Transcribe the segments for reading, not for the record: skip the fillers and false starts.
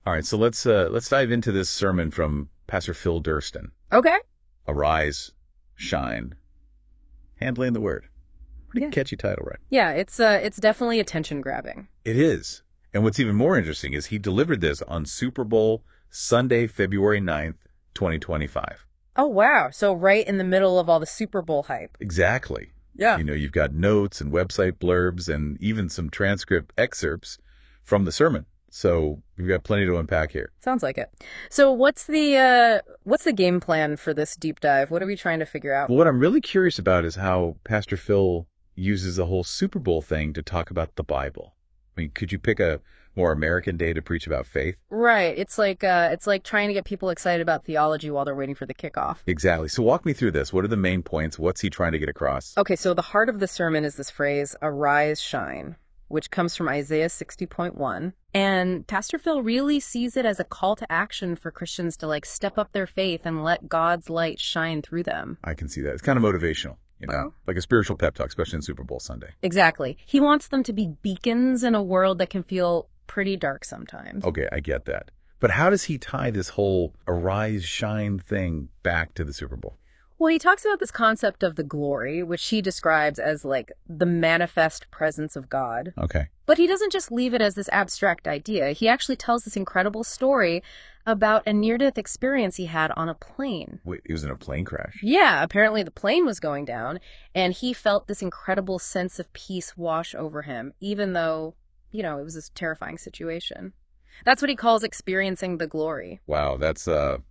All right, so let's dive into this sermon from Pastor Phil Durston. Okay. Arise, shine, handling the word. Pretty Yeah. catchy title, right? Yeah, it's definitely attention grabbing. It is. And what's even more interesting is he delivered this on Super Bowl Sunday, February 9th, 2025. Oh, wow. So right in the middle of all the Super Bowl hype. Exactly. Yeah. You know, you've got notes and website blurbs and even some transcript excerpts from the sermon. So we've got plenty to unpack here. Sounds like it. So what's the game plan for this deep dive? What are we trying to figure out? Well, what I'm really curious about is how Pastor Phil uses the whole Super Bowl thing to talk about the Bible. I mean, could you pick a more American day to preach about faith? Right. It's like trying to get people excited about theology while they're waiting for the kickoff. Exactly. So walk me through this. What are the main points? What's he trying to get across? Okay, so the heart of the sermon is this phrase, arise, shine, which comes from Isaiah 60.1. And Pastor Phil really sees it as a call to action for Christians to step up their faith and let God's light shine through them. I can see that. It's kind of motivational, like a spiritual pep talk, especially on Super Bowl Sunday. Exactly. He wants them to be beacons in a world that can feel pretty dark sometimes. Okay, I get that. But how does he tie this whole arise, shine thing back to the Super Bowl? Well, he talks about this concept of the glory, which he describes as the manifest presence of God. Okay. But he doesn't just leave it as this abstract idea. He actually tells this incredible story about a near-death experience he had on a plane. Wait, he was in a plane crash? Yeah, apparently the plane was going down, and he felt this incredible sense of peace wash over him, even though, it was this terrifying situation. That's what he calls experiencing the glory. Wow, that's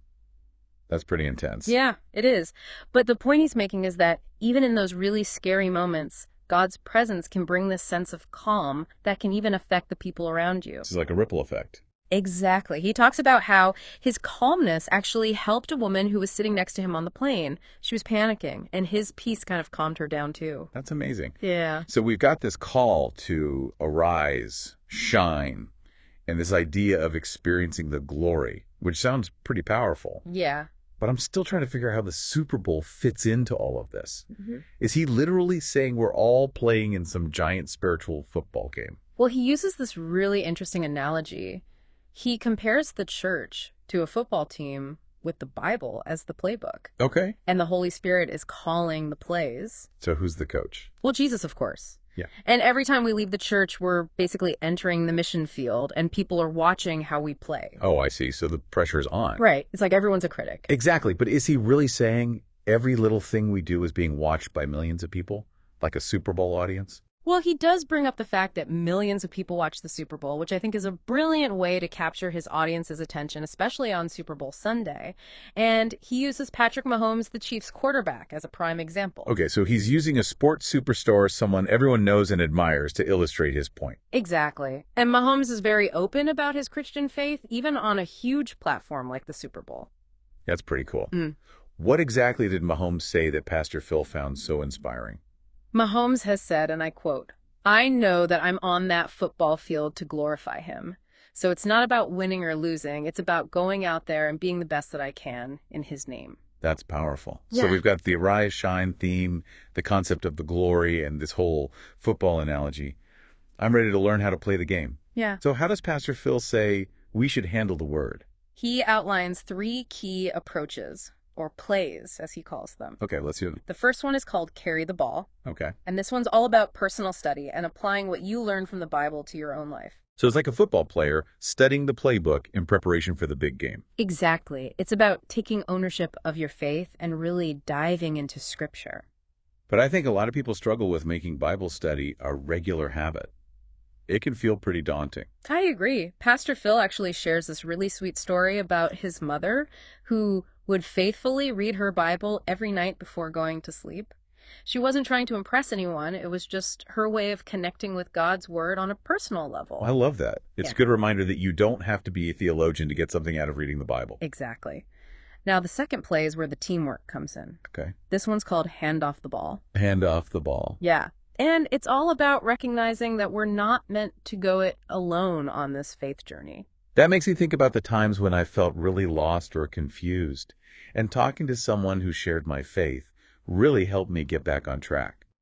pretty intense. Yeah, it is. But the point he's making is that even in those really scary moments, God's presence can bring this sense of calm that can even affect the people around you. This is like a ripple effect. Exactly. He talks about how his calmness actually helped a woman who was sitting next to him on the plane. She was panicking, and his peace kind of calmed her down too. That's amazing. Yeah. So we've got this call to arise, shine, and this idea of experiencing the glory, which sounds pretty powerful. Yeah. But I'm still trying to figure out how the Super Bowl fits into all of this. Mm-hmm. Is he literally saying we're all playing in some giant spiritual football game? Well, he uses this really interesting analogy. He compares the church to a football team with the Bible as the playbook. Okay. And the Holy Spirit is calling the plays. So who's the coach? Well, Jesus, of course. Yeah. And every time we leave the church, we're basically entering the mission field, and people are watching how we play. Oh, I see. So the pressure is on. Right. It's like everyone's a critic. Exactly. But is he really saying every little thing we do is being watched by millions of people? Like a Super Bowl audience? Well, he does bring up the fact that millions of people watch the Super Bowl, which I think is a brilliant way to capture his audience's attention, especially on Super Bowl Sunday. And he uses Patrick Mahomes, the Chiefs quarterback, as a prime example. Okay, so he's using a sports superstar, someone everyone knows and admires, to illustrate his point. Exactly. And Mahomes is very open about his Christian faith, even on a huge platform like the Super Bowl. That's pretty cool. Mm. What exactly did Mahomes say that Pastor Phil found so inspiring? Mahomes has said, and I quote, "I know that I'm on that football field to glorify him. So it's not about winning or losing. It's about going out there and being the best that I can in his name." That's powerful. Yeah. So we've got the arise, shine theme, the concept of the glory, and this whole football analogy. I'm ready to learn how to play the game. Yeah. So how does Pastor Phil say we should handle the word? He outlines 3 key approaches, or plays, as he calls them. Okay, let's hear them. The first one is called Carry the Ball. Okay. And this one's all about personal study and applying what you learn from the Bible to your own life. So it's like a football player studying the playbook in preparation for the big game. Exactly. It's about taking ownership of your faith and really diving into Scripture. But I think a lot of people struggle with making Bible study a regular habit. It can feel pretty daunting. I agree. Pastor Phil actually shares this really sweet story about his mother who would faithfully read her Bible every night before going to sleep. She wasn't trying to impress anyone. It was just her way of connecting with God's word on a personal level. I love that. It's Yeah. a good reminder that you don't have to be a theologian to get something out of reading the Bible. Exactly. Now, the second play is where the teamwork comes in. Okay. This one's called Hand Off the Ball. Hand off the ball. Yeah. And it's all about recognizing that we're not meant to go it alone on this faith journey. That makes me think about the times when I felt really lost or confused. And talking to someone who shared my faith really helped me get back on track.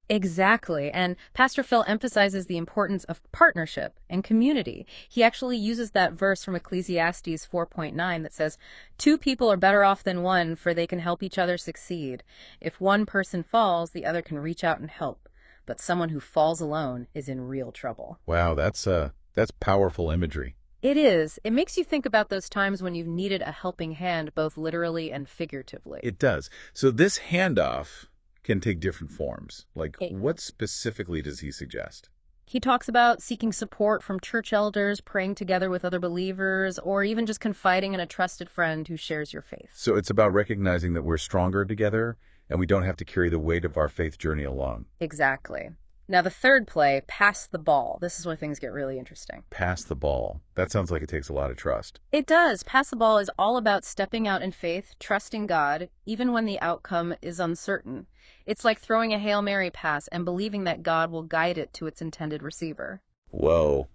Exactly. And Pastor Phil emphasizes the importance of partnership and community. He actually uses that verse from Ecclesiastes 4.9 that says, "Two people are better off than one, for they can help each other succeed. If one person falls, the other can reach out and help. But someone who falls alone is in real trouble." Wow, that's powerful imagery. It is. It makes you think about those times when you've needed a helping hand, both literally and figuratively. It does. So this handoff can take different forms. Like, It- what specifically does he suggest? He talks about seeking support from church elders, praying together with other believers, or even just confiding in a trusted friend who shares your faith. So it's about recognizing that we're stronger together and we don't have to carry the weight of our faith journey alone. Exactly. Now, the third play, Pass the Ball. This is where things get really interesting. Pass the ball. That sounds like it takes a lot of trust. It does. Pass the Ball is all about stepping out in faith, trusting God, even when the outcome is uncertain. It's like throwing a Hail Mary pass and believing that God will guide it to its intended receiver. Whoa.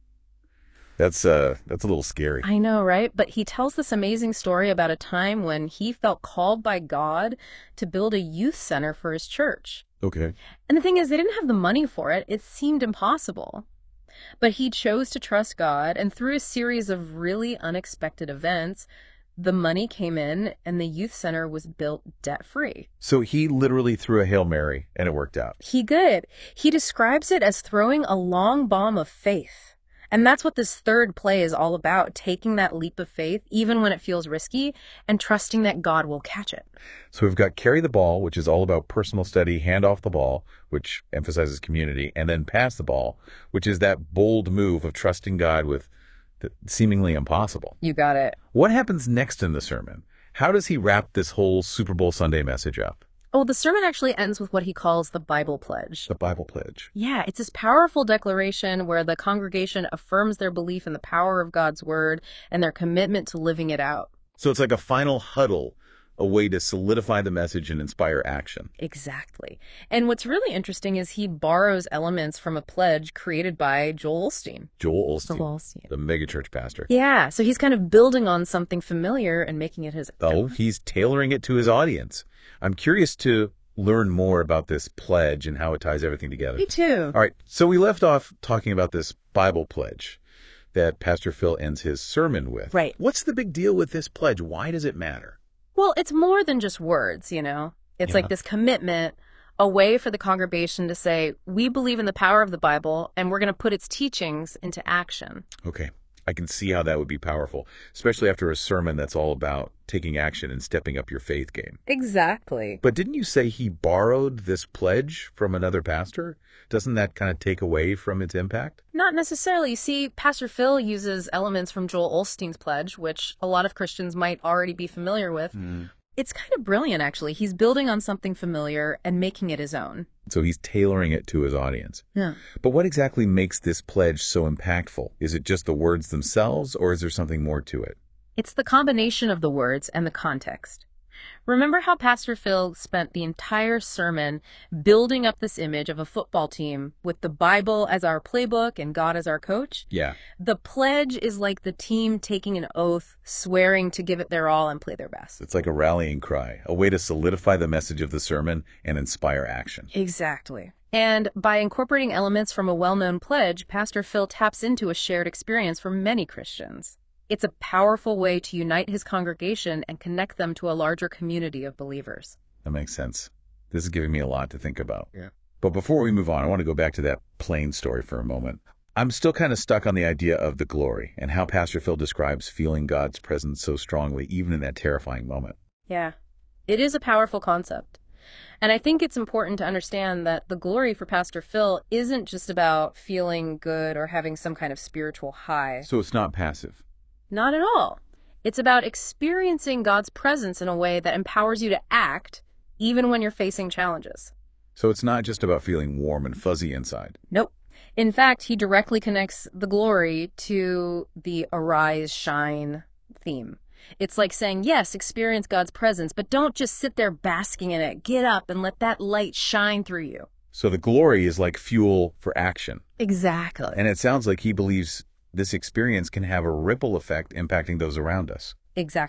That's a little scary. I know, right? But he tells this amazing story about a time when he felt called by God to build a youth center for his church. Okay. And the thing is, they didn't have the money for it. It seemed impossible. But he chose to trust God, and through a series of really unexpected events, the money came in and the youth center was built debt-free. So he literally threw a Hail Mary and it worked out. He did. He describes it as throwing a long bomb of faith. And that's what this third play is all about, taking that leap of faith, even when it feels risky, and trusting that God will catch it. So we've got Carry the Ball, which is all about personal study, hand off the ball, which emphasizes community, and then Pass the Ball, which is that bold move of trusting God with the seemingly impossible. You got it. What happens next in the sermon? How does he wrap this whole Super Bowl Sunday message up? Oh, the sermon actually ends with what he calls the Bible pledge. The Bible pledge. Yeah, it's this powerful declaration where the congregation affirms their belief in the power of God's word and their commitment to living it out. So it's like a final huddle, a way to solidify the message and inspire action. Exactly. And what's really interesting is he borrows elements from a pledge created by Joel Osteen. Joel Osteen, the megachurch pastor. Yeah, so he's kind of building on something familiar and making it his Oh, own. he's tailoring it to his audience. I'm curious to learn more about this pledge and how it ties everything together. Me too. All right, so we left off talking about this Bible pledge that Pastor Phil ends his sermon with. Right. What's the big deal with this pledge? Why does it matter? Well, it's more than just words, you know? It's Yeah. like this commitment, a way for the congregation to say, we believe in the power of the Bible and we're going to put its teachings into action. Okay, I can see how that would be powerful, especially after a sermon that's all about taking action and stepping up your faith game. Exactly. But didn't you say he borrowed this pledge from another pastor? Doesn't that kind of take away from its impact? Not necessarily. You see, Pastor Phil uses elements from Joel Osteen's pledge, which a lot of Christians might already be familiar with. It's kind of brilliant, actually. He's building on something familiar and making it his own. So he's tailoring it to his audience. Yeah. But what exactly makes this pledge so impactful? Is it just the words themselves, or is there something more to it? It's the combination of the words and the context. Remember how Pastor Phil spent the entire sermon building up this image of a football team with the Bible as our playbook and God as our coach? Yeah. The pledge is like the team taking an oath, swearing to give it their all and play their best. It's like a rallying cry, a way to solidify the message of the sermon and inspire action. Exactly. And by incorporating elements from a well-known pledge, Pastor Phil taps into a shared experience for many Christians. It's a powerful way to unite his congregation and connect them to a larger community of believers. That makes sense. This is giving me a lot to think about. Yeah. But before we move on, I want to go back to that plane story for a moment. I'm still kind of stuck on the idea of the glory and how Pastor Phil describes feeling God's presence so strongly, even in that terrifying moment. Yeah, it is a powerful concept. And I think it's important to understand that the glory for Pastor Phil isn't just about feeling good or having some kind of spiritual high. So it's not passive. Not at all. It's about experiencing God's presence in a way that empowers you to act even when you're facing challenges. So it's not just about feeling warm and fuzzy inside. Nope. In fact, he directly connects the glory to the arise, shine theme. It's like saying, yes, experience God's presence, but don't just sit there basking in it. Get up and let that light shine through you. So the glory is like fuel for action. Exactly. And it sounds like he believes this experience can have a ripple effect impacting those around us. Exactly.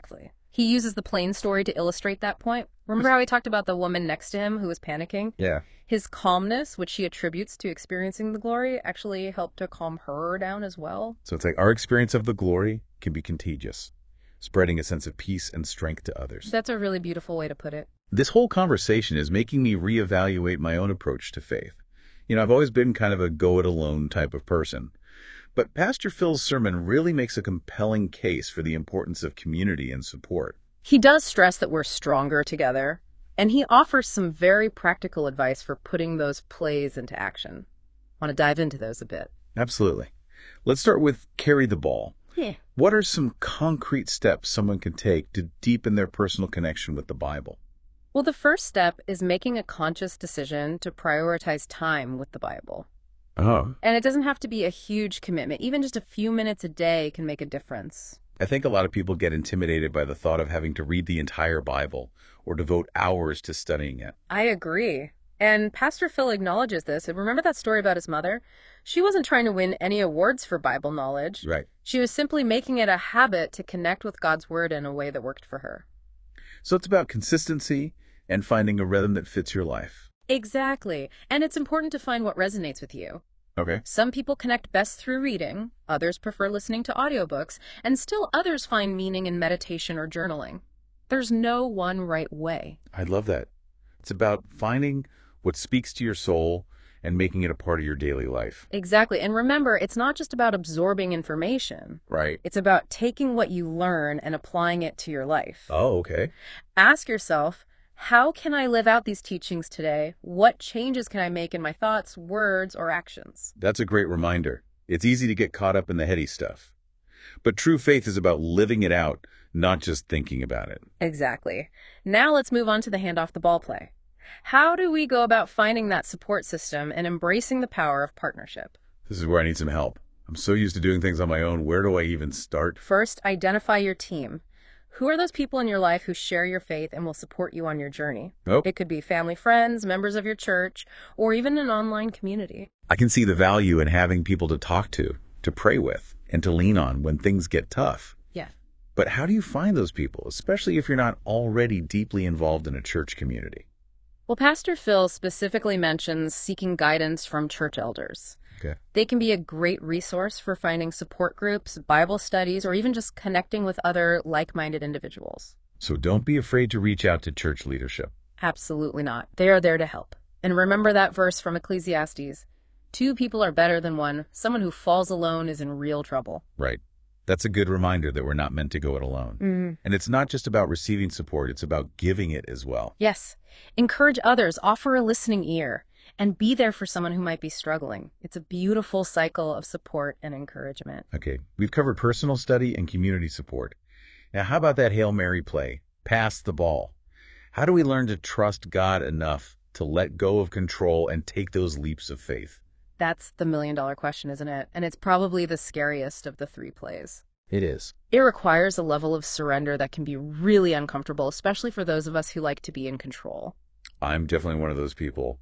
He uses the plane story to illustrate that point. Remember how he talked about the woman next to him who was panicking? Yeah. His calmness, which he attributes to experiencing the glory, actually helped to calm her down as well. So it's like our experience of the glory can be contagious, spreading a sense of peace and strength to others. That's a really beautiful way to put it. This whole conversation is making me reevaluate my own approach to faith. I've always been kind of a go-it-alone type of person. But Pastor Phil's sermon really makes a compelling case for the importance of community and support. He does stress that we're stronger together, and he offers some very practical advice for putting those plays into action. Want to dive into those a bit? Absolutely. Let's start with carry the ball. Yeah. What are some concrete steps someone can take to deepen their personal connection with the Bible? Well, the first step is making a conscious decision to prioritize time with the Bible. Oh. And it doesn't have to be a huge commitment. Even just a few minutes a day can make a difference. I think a lot of people get intimidated by the thought of having to read the entire Bible or devote hours to studying it. I agree. And Pastor Phil acknowledges this. And remember that story about his mother? She wasn't trying to win any awards for Bible knowledge. Right. She was simply making it a habit to connect with God's Word in a way that worked for her. So it's about consistency and finding a rhythm that fits your life. Exactly. And it's important to find what resonates with you. Okay. Some people connect best through reading, others prefer listening to audiobooks, and still others find meaning in meditation or journaling. There's no one right way. I love that. It's about finding what speaks to your soul and making it a part of your daily life. Exactly. And remember, it's not just about absorbing information. Right. It's about taking what you learn and applying it to your life. Oh, okay. Ask yourself, how can I live out these teachings today? What changes can I make in my thoughts, words, or actions? That's a great reminder. It's easy to get caught up in the heady stuff. But true faith is about living it out, not just thinking about it. Exactly. Now let's move on to the hand-off the ball play. How do we go about finding that support system and embracing the power of partnership? This is where I need some help. I'm so used to doing things on my own. Where do I even start? First, identify your team. Who are those people in your life who share your faith and will support you on your journey? Oh. It could be family, friends, members of your church, or even an online community. I can see the value in having people to talk to pray with, and to lean on when things get tough. Yeah. But how do you find those people, especially if you're not already deeply involved in a church community? Well, Pastor Phil specifically mentions seeking guidance from church elders. Okay. They can be a great resource for finding support groups, Bible studies, or even just connecting with other like-minded individuals. So don't be afraid to reach out to church leadership. Absolutely not. They are there to help. And remember that verse from Ecclesiastes. 2 people are better than one. Someone who falls alone is in real trouble. Right. That's a good reminder that we're not meant to go it alone. Mm. And it's not just about receiving support, it's about giving it as well. Yes. Encourage others, offer a listening ear, and be there for someone who might be struggling. It's a beautiful cycle of support and encouragement. Okay, we've covered personal study and community support. Now, how about that Hail Mary play? Pass the ball. How do we learn to trust God enough to let go of control and take those leaps of faith? That's the million-dollar question, isn't it? And it's probably the scariest of the 3 plays. It is. It requires a level of surrender that can be really uncomfortable, especially for those of us who like to be in control. I'm definitely one of those people.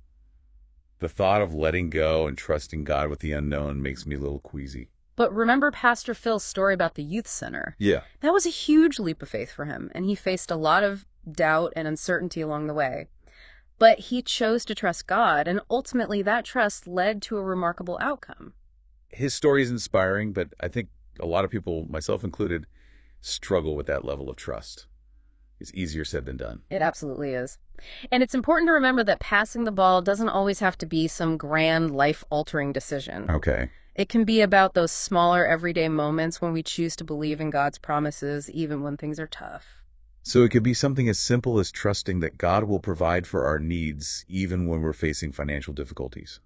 The thought of letting go and trusting God with the unknown makes me a little queasy. But remember Pastor Phil's story about the youth center? Yeah. That was a huge leap of faith for him, and he faced a lot of doubt and uncertainty along the way. But he chose to trust God, and ultimately that trust led to a remarkable outcome. His story is inspiring, but I think a lot of people, myself included, struggle with that level of trust. It's easier said than done. It absolutely is. And it's important to remember that passing the ball doesn't always have to be some grand, life-altering decision. Okay. It can be about those smaller, everyday moments when we choose to believe in God's promises, even when things are tough. So it could be something as simple as trusting that God will provide for our needs even when we're facing financial difficulties.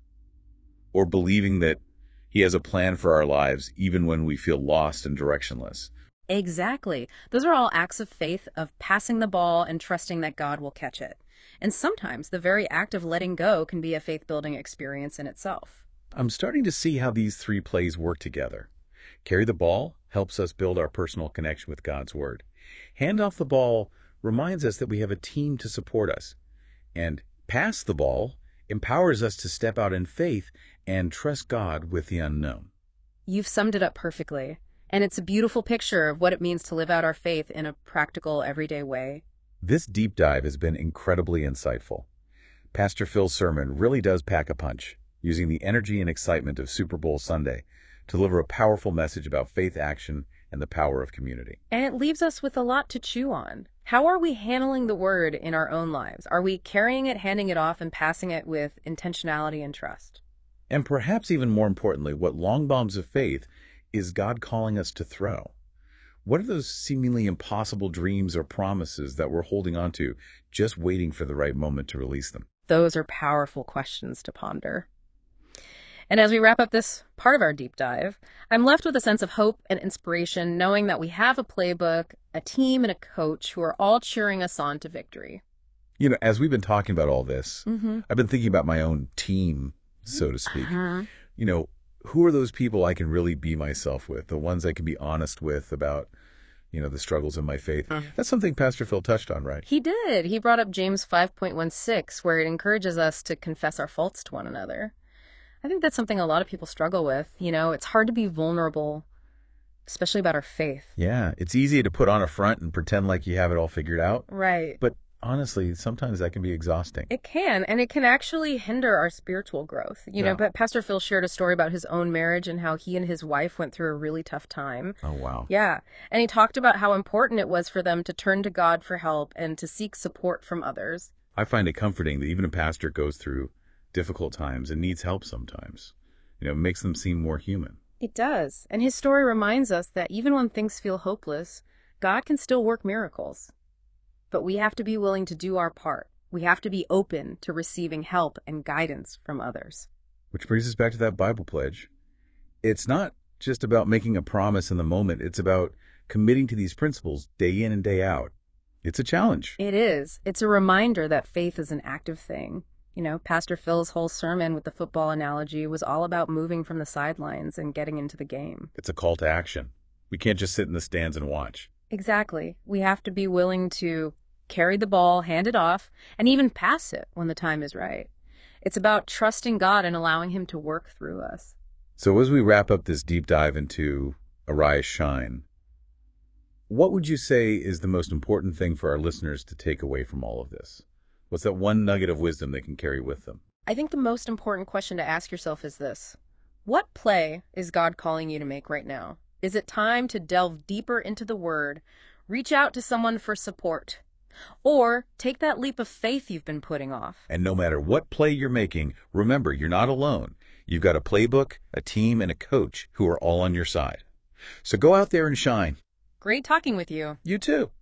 Or believing that He has a plan for our lives even when we feel lost and directionless. Exactly. Those are all acts of faith, of passing the ball and trusting that God will catch it. And sometimes the very act of letting go can be a faith-building experience in itself. I'm starting to see how these 3 plays work together. Carry the ball helps us build our personal connection with God's Word. Hand off the ball reminds us that we have a team to support us. And pass the ball empowers us to step out in faith and trust God with the unknown. You've summed it up perfectly. And it's a beautiful picture of what it means to live out our faith in a practical, everyday way. This deep dive has been incredibly insightful. Pastor Phil's sermon really does pack a punch, using the energy and excitement of Super Bowl Sunday to deliver a powerful message about faith action and the power of community. And it leaves us with a lot to chew on. How are we handling the word in our own lives? Are we carrying it, handing it off, and passing it with intentionality and trust? And perhaps even more importantly, what long bombs of faith is God calling us to throw? What are those seemingly impossible dreams or promises that we're holding on to, just waiting for the right moment to release them? Those are powerful questions to ponder. And as we wrap up this part of our deep dive, I'm left with a sense of hope and inspiration, knowing that we have a playbook, a team, and a coach who are all cheering us on to victory. You know, as we've been talking about all this, I've been thinking about my own team, so to speak. You know, who are those people I can really be myself with, the ones I can be honest with about, the struggles in my faith? That's something Pastor Phil touched on, right? He did. He brought up James 5.16, where it encourages us to confess our faults to one another. I think that's something a lot of people struggle with. It's hard to be vulnerable, especially about our faith. Yeah, it's easy to put on a front and pretend like you have it all figured out. Right. But honestly, sometimes that can be exhausting. It can, and it can actually hinder our spiritual growth. But Pastor Phil shared a story about his own marriage and how he and his wife went through a really tough time. Oh, wow. Yeah, and he talked about how important it was for them to turn to God for help and to seek support from others. I find it comforting that even a pastor goes through difficult times and needs help sometimes. It makes them seem more human. It does, and his story reminds us that even when things feel hopeless, God can still work miracles. But we have to be willing to do our part. We have to be open to receiving help and guidance from others. Which brings us back to that Bible pledge. It's not just about making a promise in the moment. It's about committing to these principles day in and day out. It's a challenge. It is. It's a reminder that faith is an active thing. Pastor Phil's whole sermon with the football analogy was all about moving from the sidelines and getting into the game. It's a call to action. We can't just sit in the stands and watch. Exactly. We have to be willing to carry the ball, hand it off, and even pass it when the time is right. It's about trusting God and allowing Him to work through us. So as we wrap up this deep dive into Arise Shine, what would you say is the most important thing for our listeners to take away from all of this? What's that one nugget of wisdom they can carry with them? I think the most important question to ask yourself is this. What play is God calling you to make right now? Is it time to delve deeper into the Word, reach out to someone for support, or take that leap of faith you've been putting off? And no matter what play you're making, remember, you're not alone. You've got a playbook, a team, and a coach who are all on your side. So go out there and shine. Great talking with you. You too.